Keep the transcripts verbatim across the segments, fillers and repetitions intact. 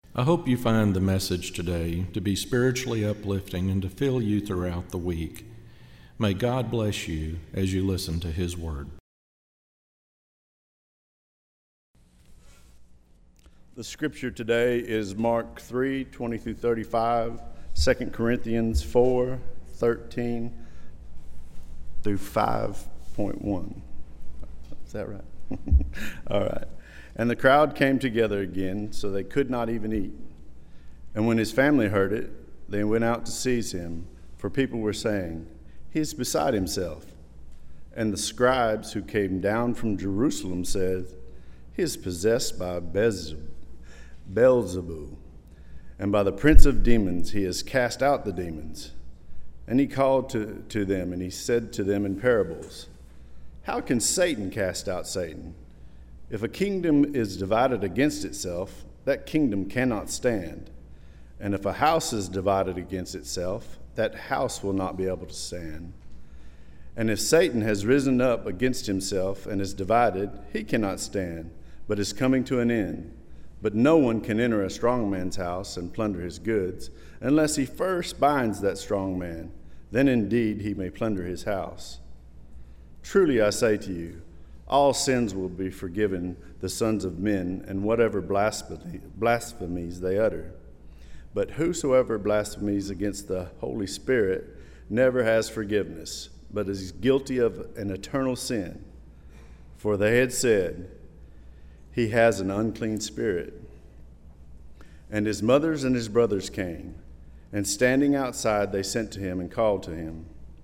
I hope you find the message today to be spiritually uplifting and to fill you throughout the week. May God bless you as you listen to His Word. The scripture today is Mark three, twenty through thirty-five, Second Corinthians four, thirteen through five point one. Is that right? All right. And the crowd came together again, so they could not even eat. And when his family heard it, they went out to seize him, for people were saying, "He is beside himself." And the scribes who came down from Jerusalem said, "He is possessed by Beelzebub, and by the prince of demons he has cast out the demons." And he called to, to them, and he said to them in parables, "How can Satan cast out Satan? If a kingdom is divided against itself, that kingdom cannot stand. And if a house is divided against itself, that house will not be able to stand. And if Satan has risen up against himself and is divided, he cannot stand, but is coming to an end. But no one can enter a strong man's house and plunder his goods, unless he first binds that strong man. Then indeed he may plunder his house. Truly I say to you, all sins will be forgiven the sons of men, and whatever blasphemies they utter. But whosoever blasphemies against the Holy Spirit never has forgiveness, but is guilty of an eternal sin. For they had said, he has an unclean spirit. And his mothers and his brothers came, and standing outside they sent to him and called to him.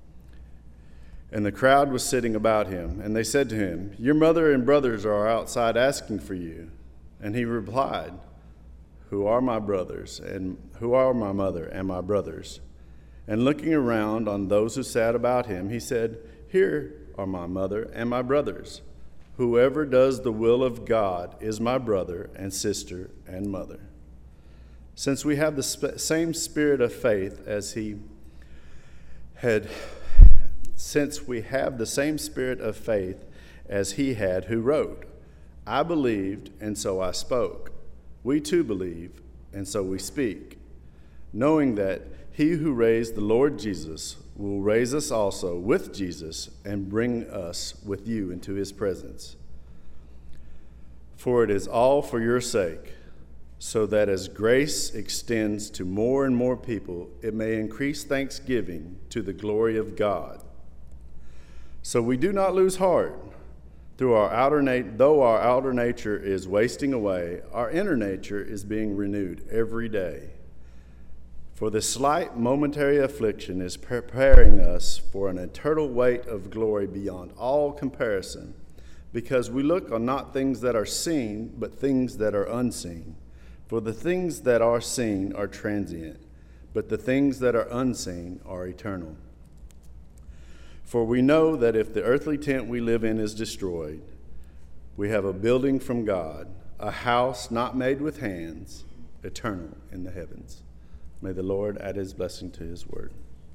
And the crowd was sitting about him, and they said to him, "Your mother and brothers are outside asking for you." And he replied, "Who are my brothers, and who are my mother and my brothers?" And looking around on those who sat about him, he said, "Here are my mother and my brothers. Whoever does the will of God is my brother and sister and mother. Since we have the sp- same spirit of faith as he had Since we have the same spirit of faith as he had who wrote, I believed, and so I spoke. We too believe, and so we speak, knowing that he who raised the Lord Jesus will raise us also with Jesus and bring us with you into his presence. For it is all for your sake, so that as grace extends to more and more people, it may increase thanksgiving to the glory of God. So we do not lose heart. Through our outer nat- though our outer nature is wasting away, our inner nature is being renewed every day. For the slight momentary affliction is preparing us for an eternal weight of glory beyond all comparison, because we look on not things that are seen, but things that are unseen. For the things that are seen are transient, but the things that are unseen are eternal. For we know that if the earthly tent we live in is destroyed, we have a building from God, a house not made with hands, eternal in the heavens. May the Lord add his blessing to his word.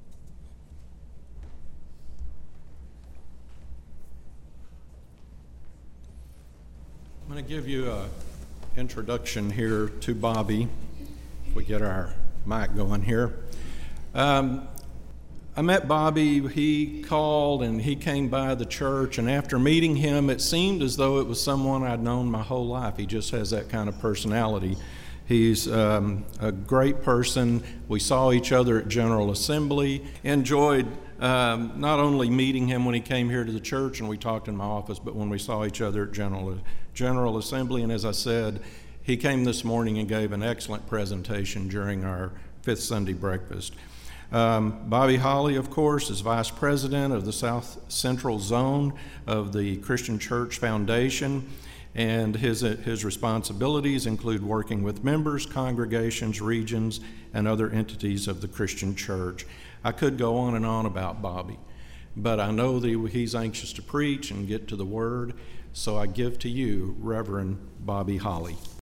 I'm going to give you an introduction here to Bobby, if we get our mic going here. Um, I met Bobby. He called and he came by the church, and after meeting him, it seemed as though it was someone I'd known my whole life. He just has that kind of personality. He's um, a great person. We saw each other at General Assembly. Enjoyed um, not only meeting him when he came here to the church and we talked in my office, but when we saw each other at General, General Assembly. And as I said, he came this morning and gave an excellent presentation during our fifth Sunday breakfast. Um, Bobby Holly, of course, is Vice President of the South Central Zone of the Christian Church Foundation, and his, his responsibilities include working with members, congregations, regions, and other entities of the Christian Church. I could go on and on about Bobby, but I know that he's anxious to preach and get to the Word, so I give to you Reverend Bobby Holly.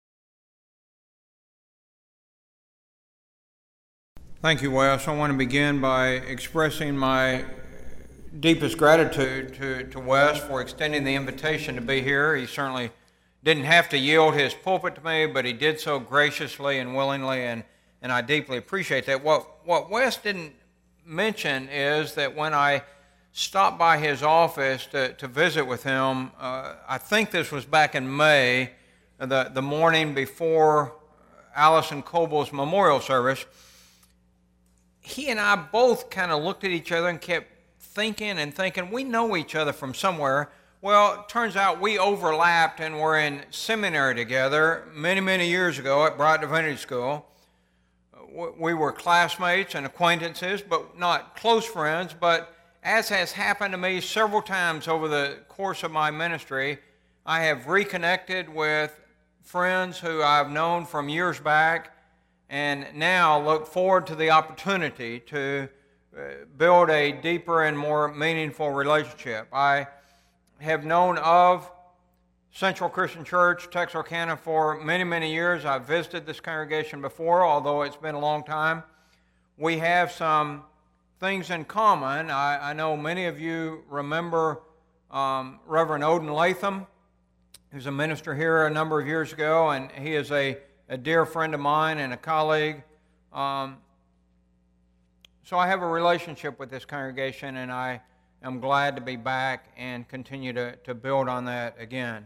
Thank you, Wes. I want to begin by expressing my deepest gratitude to, to Wes for extending the invitation to be here. He certainly didn't have to yield his pulpit to me, but he did so graciously and willingly, and, and I deeply appreciate that. What, what Wes didn't mention is that when I stopped by his office to, to visit with him, uh, I think this was back in May, the, the morning before Allison Coble's memorial service, he and I both kind of looked at each other and kept thinking and thinking, we know each other from somewhere. Well, it turns out we overlapped and were in seminary together many, many years ago at Bright Divinity School. We were classmates and acquaintances, but not close friends. But as has happened to me several times over the course of my ministry, I have reconnected with friends who I've known from years back, and now look forward to the opportunity to build a deeper and more meaningful relationship. I have known of Central Christian Church, Texarkana, for many, many years. I've visited this congregation before, although it's been a long time. We have some things in common. I, I know many of you remember um, Reverend Odin Latham, who's a minister here a number of years ago, and he is a, a dear friend of mine and a colleague. Um, so I have a relationship with this congregation, and I am glad to be back and continue to, to build on that again.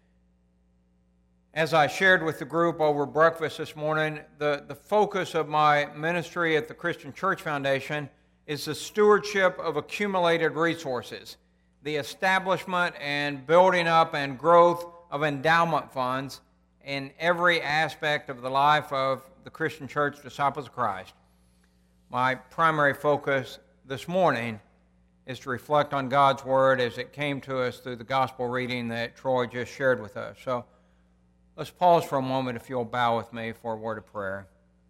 As I shared with the group over breakfast this morning, the, the focus of my ministry at the Christian Church Foundation is the stewardship of accumulated resources, the establishment and building up and growth of endowment funds in every aspect of the life of the Christian Church Disciples of Christ. My primary focus this morning is to reflect on God's Word as it came to us through the gospel reading that Troy just shared with us. So let's pause for a moment if you'll bow with me for a word of prayer.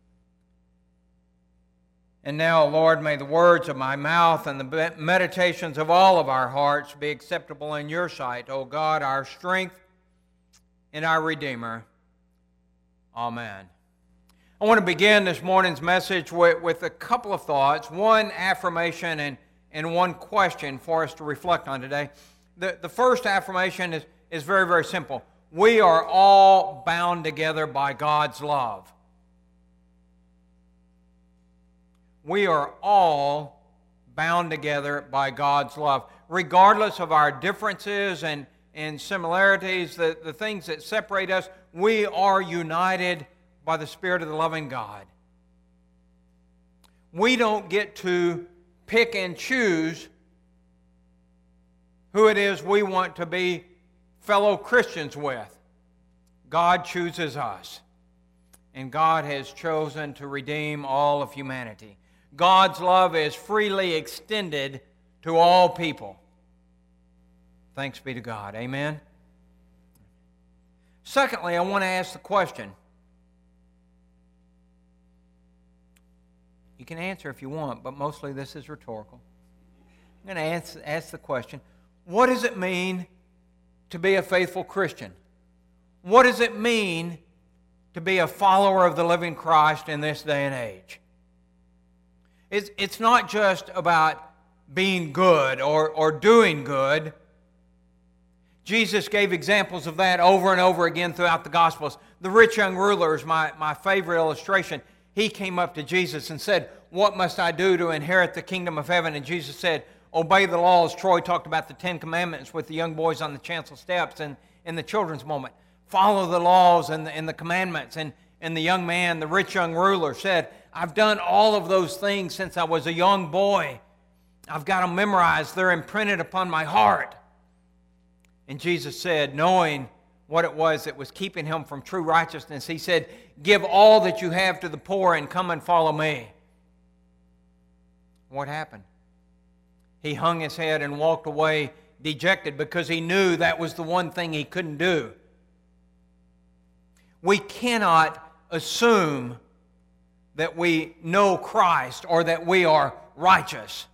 And now, Lord, may the words of my mouth and the meditations of all of our hearts be acceptable in your sight, O God, our strength and our Redeemer. Amen. I want to begin this morning's message with, with a couple of thoughts, one affirmation and, and one question for us to reflect on today. The, the first affirmation is, is very, very simple. We are all bound together by God's love. We are all bound together by God's love. Regardless of our differences and, and similarities, the, the things that separate us, we are united by the Spirit of the loving God. We don't get to pick and choose who it is we want to be fellow Christians with. God chooses us, and God has chosen to redeem all of humanity. God's love is freely extended to all people. Thanks be to God. Amen. Secondly, I want to ask the question. You can answer if you want, but mostly this is rhetorical. I'm going to ask, ask the question, what does it mean to be a faithful Christian? What does it mean to be a follower of the living Christ in this day and age? It's, it's not just about being good or, or doing good. Jesus gave examples of that over and over again throughout the Gospels. The rich young ruler is my, my favorite illustration. He came up to Jesus and said, "What must I do to inherit the kingdom of heaven?" And Jesus said, "Obey the laws." Troy talked about the Ten Commandments with the young boys on the chancel steps and in the children's moment. Follow the laws and the, and the commandments. And, and the young man, the rich young ruler, said, "I've done all of those things since I was a young boy. I've got them memorized. They're imprinted upon my heart." And Jesus said, knowing what it was that was keeping him from true righteousness, he said, "Give all that you have to the poor and come and follow me." What happened? He hung his head and walked away dejected because he knew that was the one thing he couldn't do. We cannot assume that we know Christ or that we are righteous.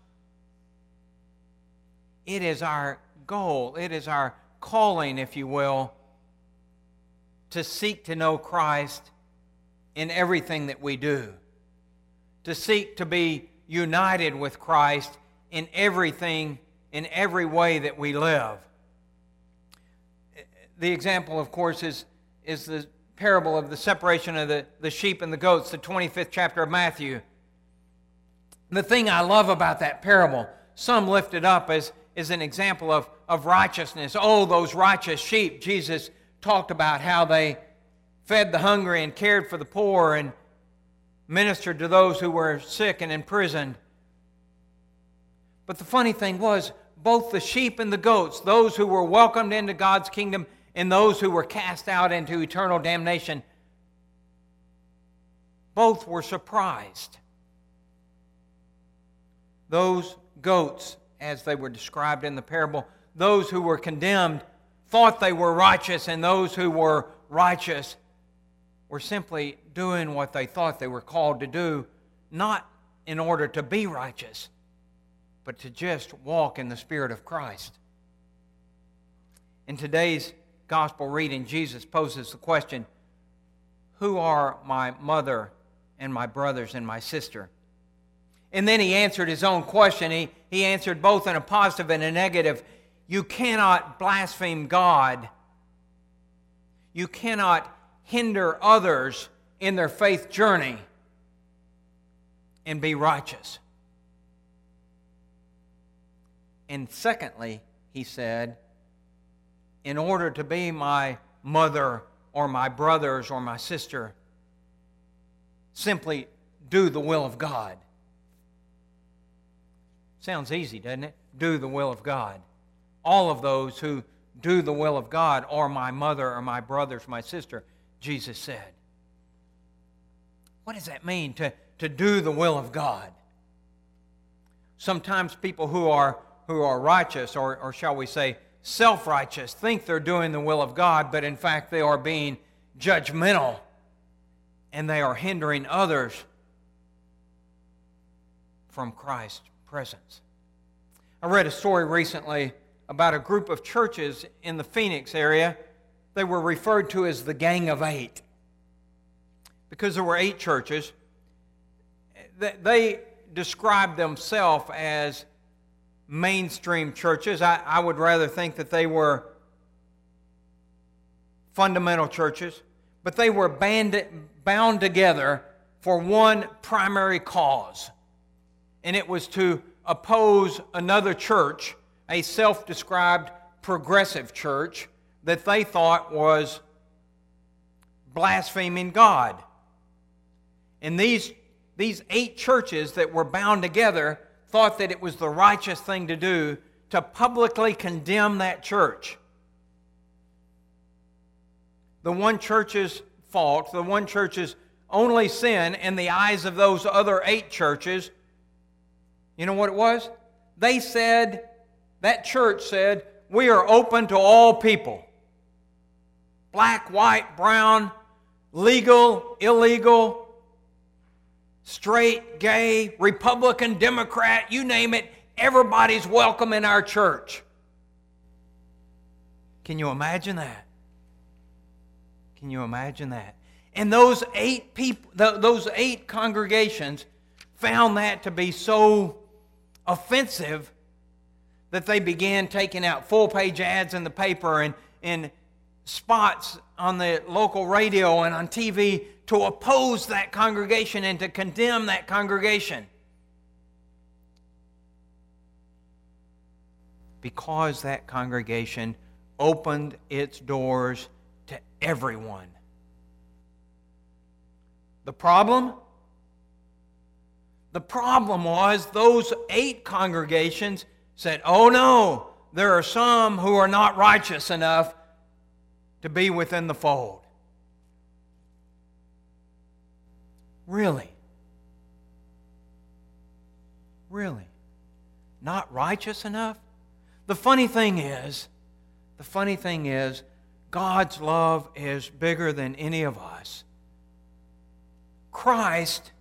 It is our goal, it is our calling, if you will, to seek to know Christ in everything that we do, to seek to be united with Christ in everything, in every way that we live. the example, of course, is, is the parable of the separation of the, the sheep and the goats, the twenty-fifth chapter of Matthew. The thing I love about that parable, some lift it up as, as an example of, of righteousness. Oh, those righteous sheep. Jesus talked about how they fed the hungry and cared for the poor and ministered to those who were sick and imprisoned. But the funny thing was, both the sheep and the goats, those who were welcomed into God's kingdom and those who were cast out into eternal damnation, both were surprised. Those goats, as they were described in the parable, those who were condemned thought they were righteous, and those who were righteous were simply doing what they thought they were called to do, not in order to be righteous, but to just walk in the Spirit of Christ. In today's gospel reading, Jesus poses the question, who are my mother and my brothers and my sister? And then he answered his own question. He, he answered both in a positive and a negative. You cannot blaspheme God. You cannot hinder others in their faith journey and be righteous. And secondly, he said, in order to be my mother or my brothers or my sister, simply do the will of God. Sounds easy, doesn't it? Do the will of God. All of those who do the will of God are my mother or my brothers, my sister, Jesus said. What does that mean, to, to do the will of God? Sometimes people who are, who are righteous, or, or shall we say self-righteous, think they're doing the will of God, but in fact they are being judgmental and they are hindering others from Christ's presence. I read a story recently about a group of churches in the Phoenix area. They were referred to as the Gang of Eight because there were eight churches. They described themselves as mainstream churches. I, I would rather think that they were fundamental churches, but they were band, bound together for one primary cause, and it was to oppose another church, a self-described progressive church that they thought was blaspheming God. And these, these eight churches that were bound together thought that it was the righteous thing to do to publicly condemn that church. The one church's fault, the one church's only sin in the eyes of those other eight churches, you know what it was? They said, that church said, we are open to all people. Black, white, brown, legal, illegal, straight, gay, Republican, Democrat, you name it, everybody's welcome in our church. Can you imagine that? Can you imagine that? And those eight people, those eight congregations found that to be so offensive that they began taking out full-page ads in the paper and, and spots on the local radio and on T V to oppose that congregation and to condemn that congregation. Because that congregation opened its doors to everyone. The problem? The problem was those eight congregations said, oh no, there are some who are not righteous enough to be within the fold. Really? Really? Not righteous enough? The funny thing is, the funny thing is, God's love is bigger than any of us. Christ,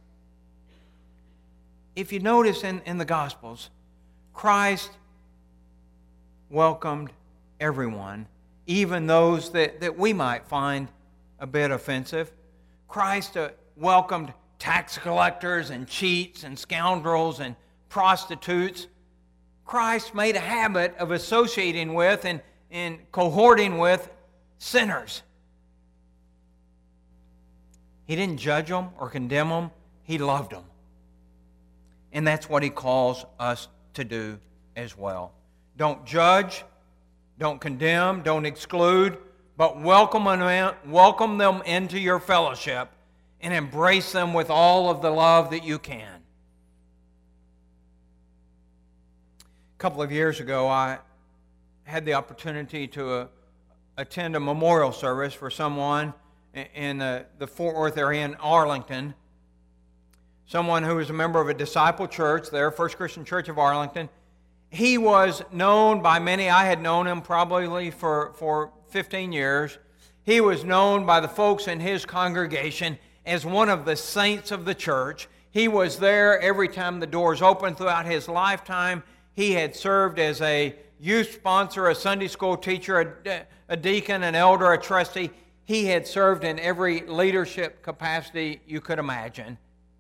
if you notice in, in the Gospels, Christ welcomed everyone, even those that, that we might find a bit offensive. Christ uh, welcomed tax collectors and cheats and scoundrels and prostitutes. Christ made a habit of associating with and, and cohorting with sinners. He didn't judge them or condemn them. He loved them. And that's what he calls us to do as well. Don't judge, don't condemn, don't exclude, but welcome them, welcome them into your fellowship and embrace them with all of the love that you can. A couple of years ago, I had the opportunity to uh, attend a memorial service for someone in uh, the Fort Worth area in Arlington. Someone who was a member of a disciple church there, First Christian Church of Arlington. He was known by many. I had known him probably for, for fifteen years. He was known by the folks in his congregation as one of the saints of the church. He was there every time the doors opened throughout his lifetime. He had served as a youth sponsor, a Sunday school teacher, a, a deacon, an elder, a trustee. He had served in every leadership capacity you could imagine.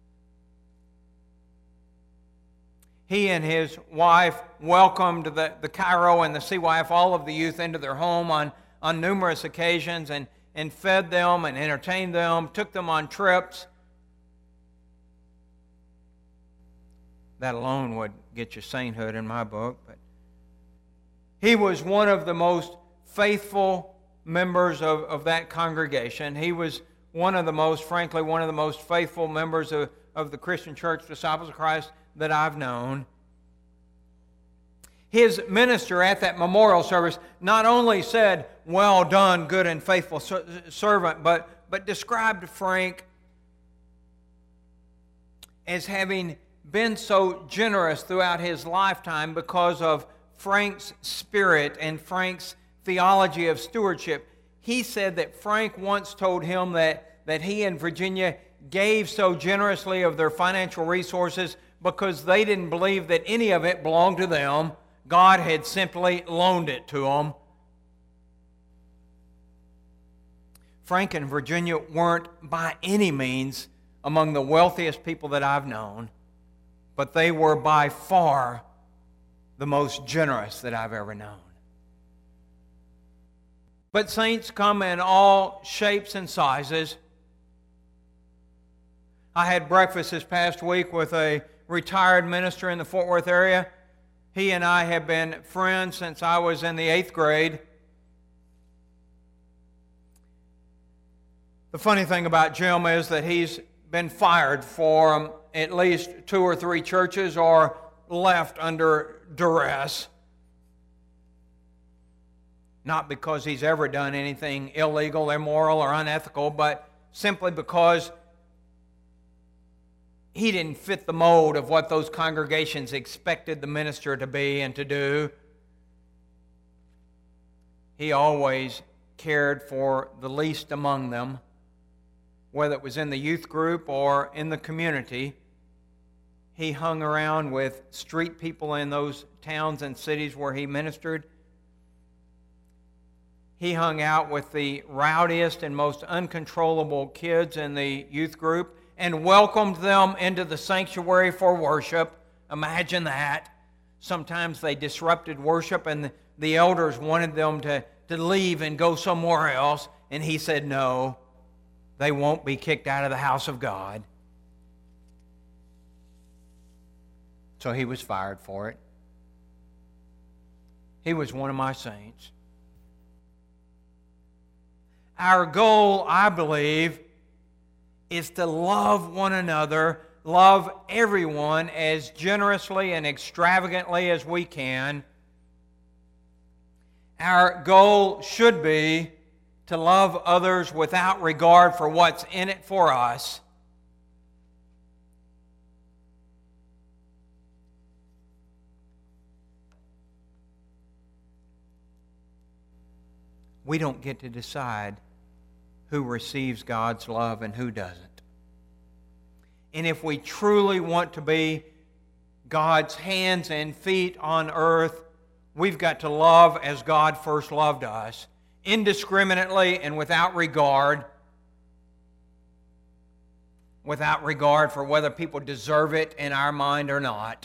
He and his wife welcomed the, the Cairo and the C Y F, all of the youth, into their home on, on numerous occasions and, and fed them and entertained them, took them on trips. That alone would get you sainthood in my book. But he was one of the most faithful members of, of that congregation. He was one of the most, frankly, one of the most faithful members of, of the Christian Church, Disciples of Christ, that I've known. His minister at that memorial service not only said, "Well done, good and faithful servant," but, but described Frank as having been so generous throughout his lifetime because of Frank's spirit and Frank's theology of stewardship. He said that Frank once told him that, that he and Virginia gave so generously of their financial resources because they didn't believe that any of it belonged to them. God had simply loaned it to them. Frank and Virginia weren't by any means among the wealthiest people that I've known, but they were by far the most generous that I've ever known. But saints come in all shapes and sizes. I had breakfast this past week with a retired minister in the Fort Worth area. He and I have been friends since I was in the eighth grade. The funny thing about Jim is that he's been fired for at least two or three churches or left under duress. Not because he's ever done anything illegal, immoral, or unethical, but simply because he didn't fit the mold of what those congregations expected the minister to be and to do. He always cared for the least among them, whether it was in the youth group or in the community. He hung around with street people in those towns and cities where he ministered. He hung out with the rowdiest and most uncontrollable kids in the youth group and welcomed them into the sanctuary for worship. Imagine that. Sometimes they disrupted worship and the elders wanted them to, to leave and go somewhere else. And he said, no, they won't be kicked out of the house of God. So he was fired for it. He was one of my saints. Our goal, I believe, is to love one another, love everyone as generously and extravagantly as we can. Our goal should be to love others without regard for what's in it for us. We don't get to decide who receives God's love and who doesn't. And if we truly want to be God's hands and feet on earth, we've got to love as God first loved us, indiscriminately and without regard, without regard for whether people deserve it in our mind or not.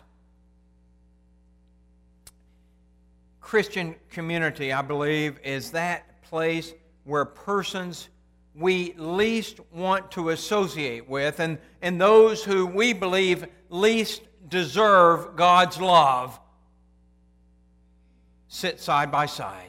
Christian community, I believe, is that place where persons we least want to associate with and, and those who we believe least deserve God's love sit side by side.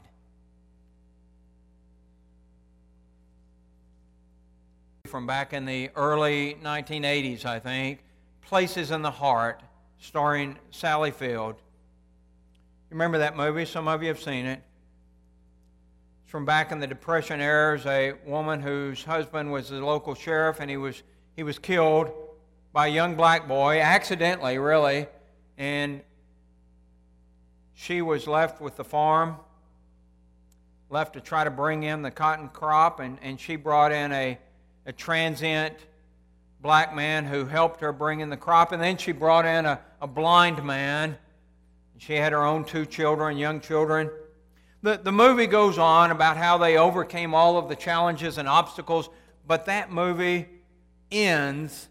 From back in the early nineteen eighties, I think, Places in the Heart, starring Sally Field. You remember that movie? Some of you have seen it. It's from back in the Depression era. A woman whose husband was the local sheriff, and he was he was killed by a young black boy, accidentally, really, and she was left with the farm, left to try to bring in the cotton crop, and, and she brought in a, a transient black man who helped her bring in the crop, and then she brought in a, a blind man. She had her own two children, young children. The, the movie goes on about how they overcame all of the challenges and obstacles, but that movie ends,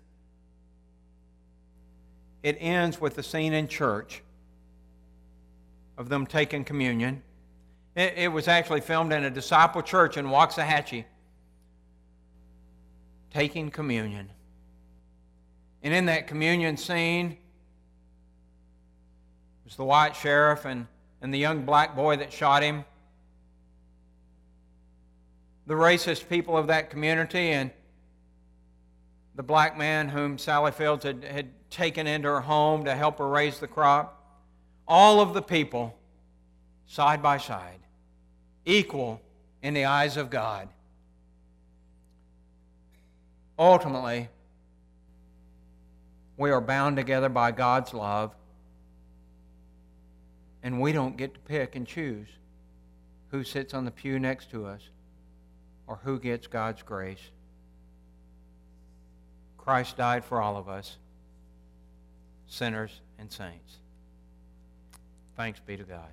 it ends with the scene in church of them taking communion. It, it was actually filmed in a disciple church in Waxahachie, taking communion. And in that communion scene was the white sheriff and, and the young black boy that shot him, the racist people of that community, and the black man whom Sally Fields had, had taken into her home to help her raise the crop. All of the people side by side, equal in the eyes of God. Ultimately, we are bound together by God's love, and we don't get to pick and choose who sits on the pew next to us or who gets God's grace. Christ died for all of us, sinners and saints. Thanks be to God.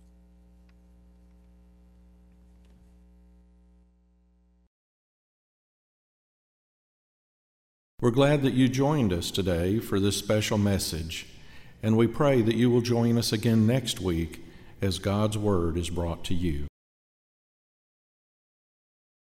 We're glad that you joined us today for this special message, and we pray that you will join us again next week as God's Word is brought to you.